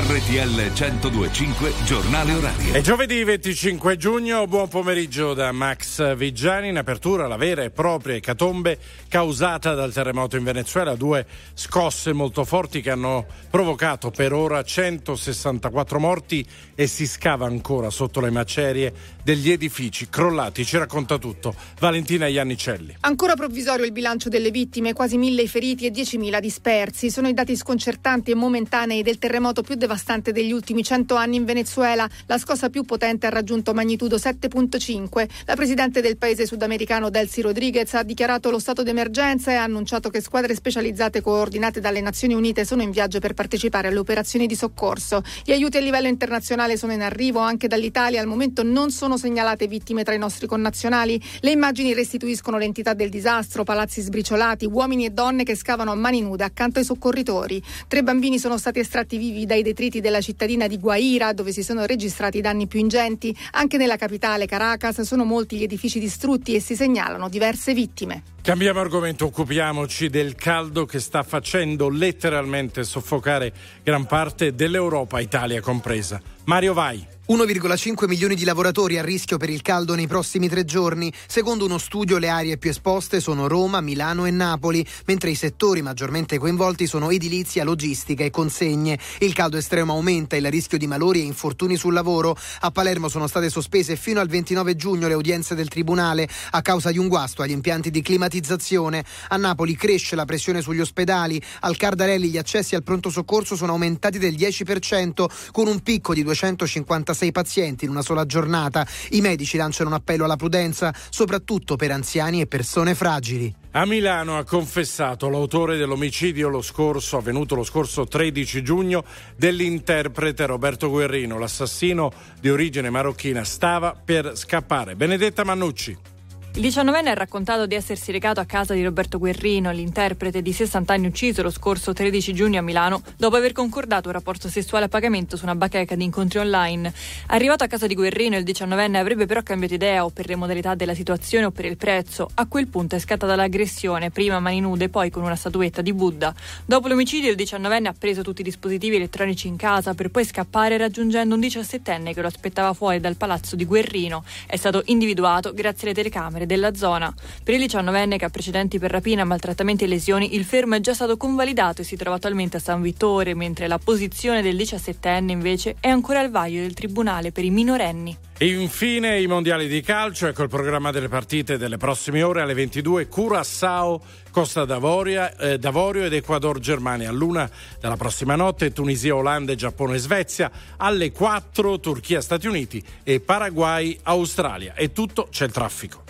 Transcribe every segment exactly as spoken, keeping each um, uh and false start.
R T L centodue e cinque giornale orario. È giovedì venticinque giugno, buon pomeriggio da Max Vigiani. In apertura la vera e propria ecatombe causata dal terremoto in Venezuela, due scosse molto forti che hanno provocato per ora centosessantaquattro morti e si scava ancora sotto le macerie degli edifici crollati. Ci racconta tutto Valentina Iannicelli. Ancora provvisorio il bilancio delle vittime, quasi mille i feriti e diecimila dispersi. Sono i dati sconcertanti e momentanei del terremoto più devastante degli ultimi cento anni in Venezuela. La scossa più potente ha raggiunto magnitudo sette virgola cinque. La presidente del paese sudamericano Delcy Rodriguez ha dichiarato lo stato d'emergenza e ha annunciato che squadre specializzate coordinate dalle Nazioni Unite sono in viaggio per partecipare alle operazioni di soccorso. Gli aiuti a livello internazionale sono in arrivo anche dall'Italia. Al momento non sono segnalate vittime tra i nostri connazionali. Le immagini restituiscono l'entità del disastro: palazzi sbriciolati, uomini e donne che scavano a mani nude accanto ai soccorritori. Tre bambini sono stati estratti vivi dai detriti della cittadina di Guaira, dove si sono registrati i danni più ingenti. Anche nella capitale Caracas sono molti gli edifici distrutti e si segnalano diverse vittime. Cambiamo argomento, occupiamoci del caldo che sta facendo letteralmente soffocare gran parte dell'Europa, Italia compresa. Mario Vai. uno virgola cinque milioni di lavoratori a rischio per il caldo nei prossimi tre giorni. Secondo uno studio, le aree più esposte sono Roma, Milano e Napoli, mentre i settori maggiormente coinvolti sono edilizia, logistica e consegne. Il caldo estremo aumenta il rischio di malori e infortuni sul lavoro. A Palermo sono state sospese fino al ventinove giugno le udienze del tribunale a causa di un guasto agli impianti di climatizzazione. A Napoli cresce la pressione sugli ospedali. Al Cardarelli gli accessi al pronto soccorso sono aumentati del dieci per cento, con un picco di duecentocinquantasei pazienti in una sola giornata. I medici lanciano un appello alla prudenza, soprattutto per anziani e persone fragili. A Milano ha confessato l'autore dell'omicidio lo scorso, avvenuto lo scorso tredici giugno, dell'interprete Roberto Guerrino. L'assassino di origine marocchina stava per scappare. Benedetta Mannucci. Il diciannovenne ha raccontato di essersi recato a casa di Roberto Guerrino, l'interprete di sessanta anni ucciso lo scorso tredici giugno a Milano, dopo aver concordato un rapporto sessuale a pagamento su una bacheca di incontri online. Arrivato a casa di Guerrino, il diciannovenne avrebbe però cambiato idea, o per le modalità della situazione o per il prezzo. A quel punto è scattata l'aggressione, prima a mani nude, poi con una statuetta di Buddha. Dopo l'omicidio, il diciannovenne ha preso tutti i dispositivi elettronici in casa per poi scappare, raggiungendo un diciassettenne che lo aspettava fuori dal palazzo di Guerrino. È stato individuato grazie alle telecamere della zona. Per il diciannovenne, che ha precedenti per rapina, maltrattamenti e lesioni, il fermo è già stato convalidato e si trova attualmente a San Vittore, mentre la posizione del diciassettenne invece è ancora al vaglio del Tribunale per i minorenni. Infine i mondiali di calcio, ecco il programma delle partite delle prossime ore. Alle ventidue Curaçao, Costa d'Avorio, eh, d'Avorio ed Ecuador Germania. All'una della prossima notte Tunisia, Olanda e Giappone e Svezia. Alle quattro Turchia, Stati Uniti e Paraguay, Australia. È tutto, c'è il traffico.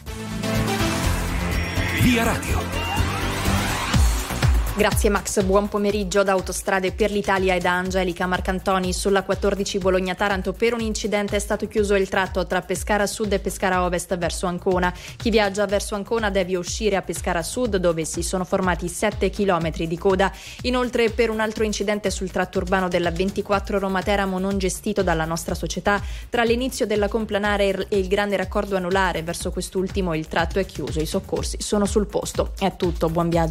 Via Radio. Grazie Max, buon pomeriggio. Da Autostrade per l'Italia e da Angelica Marcantoni. Sulla quattordici Bologna-Taranto per un incidente è stato chiuso il tratto tra Pescara Sud e Pescara Ovest verso Ancona. Chi viaggia verso Ancona deve uscire a Pescara Sud, dove si sono formati sette chilometri di coda. Inoltre, per un altro incidente sul tratto urbano della ventiquattro Roma-Teramo non gestito dalla nostra società, tra l'inizio della Complanare e il grande raccordo anulare verso quest'ultimo il tratto è chiuso, i soccorsi sono sul posto. È tutto, buon viaggio.